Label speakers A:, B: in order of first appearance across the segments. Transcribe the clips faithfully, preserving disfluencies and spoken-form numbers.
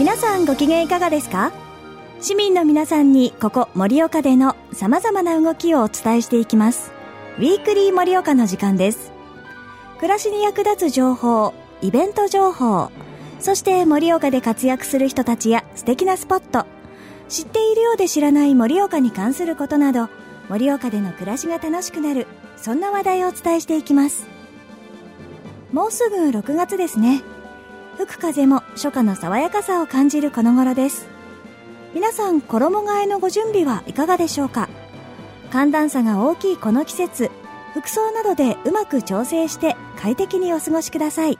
A: 皆さんご機嫌いかがですか？市民の皆さんにここ盛岡での様々な動きをお伝えしていきます。ウィークリー盛岡の時間です。暮らしに役立つ情報、イベント情報、そして盛岡で活躍する人たちや素敵なスポット、知っているようで知らない盛岡に関することなど、盛岡での暮らしが楽しくなる、そんな話題をお伝えしていきます。もうすぐろくがつですね。吹く風も初夏の爽やかさを感じるこの頃です。皆さん、衣替えのご準備はいかがでしょうか？寒暖差が大きいこの季節、服装などでうまく調整して快適にお過ごしください。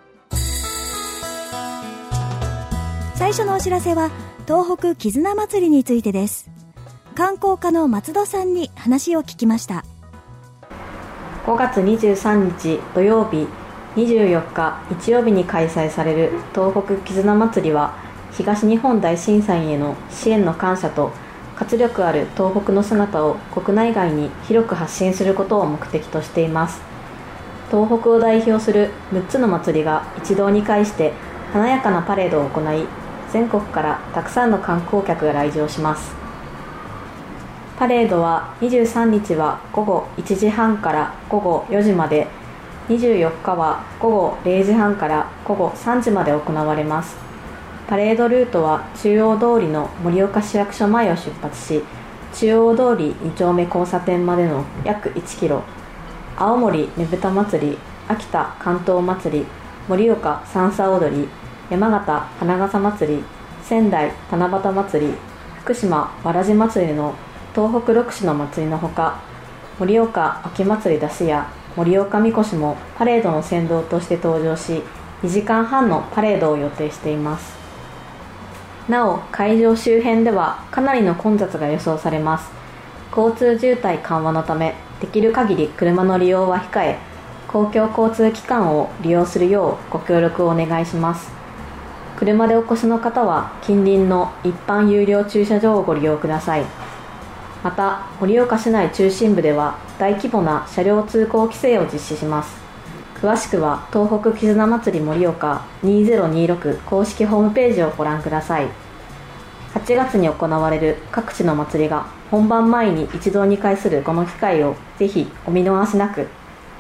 A: 最初のお知らせは東北絆まつりについてです。観光課の松戸さんに話を聞きました。
B: ごがつにじゅうさんにち土曜日、にじゅうよっか日曜日に開催される東北絆まつりは、東日本大震災への支援の感謝と活力ある東北の姿を国内外に広く発信することを目的としています。東北を代表するむっつの祭りが一堂に会して華やかなパレードを行い、全国からたくさんの観光客が来場します。パレードはにじゅうさんにちはごごいちじはんからごごよじまで、にじゅうよっかはごごれいじはんからごごさんじまで行われます。パレードルートは中央通りの盛岡市役所前を出発し、中央通りにちょうめ交差点までの約いちキロ、青森ねぶた祭り、秋田関東祭り、盛岡三叉踊り、山形花笠祭り、仙台七夕祭り、福島わらじ祭りの東北ろくしの祭りのほか、盛岡秋祭り出しや盛岡みこしもパレードの先導として登場し、にじかんはんのパレードを予定しています。なお、会場周辺ではかなりの混雑が予想されます。交通渋滞緩和のため、できる限り車の利用は控え、公共交通機関を利用するようご協力をお願いします。車でお越しの方は近隣の一般有料駐車場をご利用ください。また、盛岡市内中心部では大規模な車両通行規制を実施します。詳しくは東北絆まつり盛岡にせんにじゅうろく公式ホームページをご覧ください。はちがつに行われる各地の祭りが本番前に一堂に会するこの機会をぜひお見逃しなく。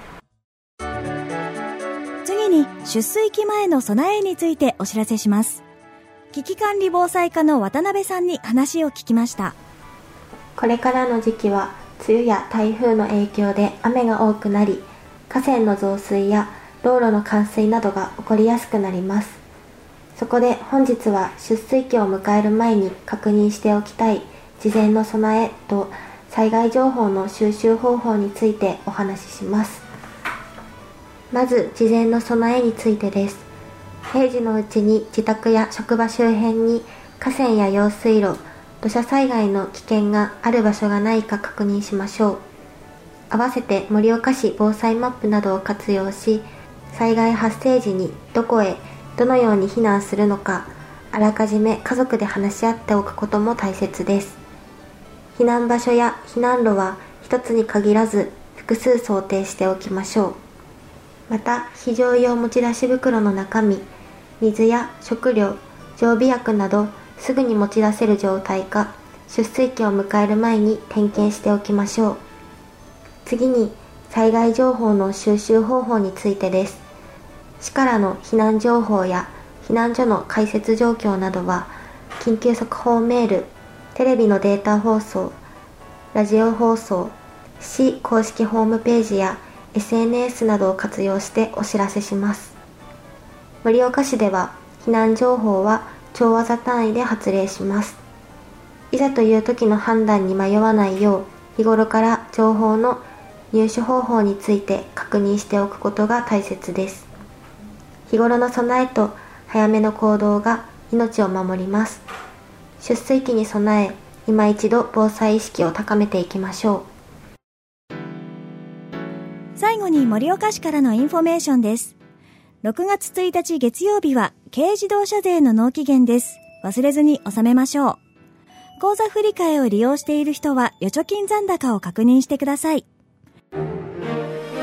A: 次に出水期前の備えについてお知らせします。危機管理防災課の渡辺さんに話を聞きました。
C: これからの時期は梅雨や台風の影響で雨が多くなり、河川の増水や道路の冠水などが起こりやすくなります。そこで本日は出水期を迎える前に確認しておきたい事前の備えと災害情報の収集方法についてお話しします。まず事前の備えについてです。平時のうちに自宅や職場周辺に河川や用水路、土砂災害の危険がある場所がないか確認しましょう。合わせて盛岡市防災マップなどを活用し、災害発生時にどこへどのように避難するのか、あらかじめ家族で話し合っておくことも大切です。避難場所や避難路は一つに限らず複数想定しておきましょう。また、非常用持ち出し袋の中身、水や食料、常備薬などすぐに持ち出せる状態か、出水期を迎える前に点検しておきましょう。次に災害情報の収集方法についてです。市からの避難情報や避難所の開設状況などは、緊急速報メール、テレビのデータ放送、ラジオ放送、市公式ホームページや エスエヌエス などを活用してお知らせします。盛岡市では避難情報は超技単位で発令します。いざという時の判断に迷わないよう、日頃から情報の入手方法について確認しておくことが大切です。日頃の備えと早めの行動が命を守ります。出水期に備え、今一度防災意識を高めていきましょう。
A: 最後に盛岡市からのインフォメーションです。ろくがつついたち月曜日は軽自動車税の納期限です。忘れずに納めましょう。口座振替を利用している人は預貯金残高を確認してください。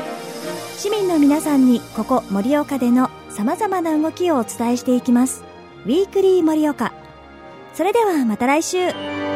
A: 市民の皆さんにここ盛岡での様々な動きをお伝えしていきます。 ウィークリー盛岡。それではまた来週。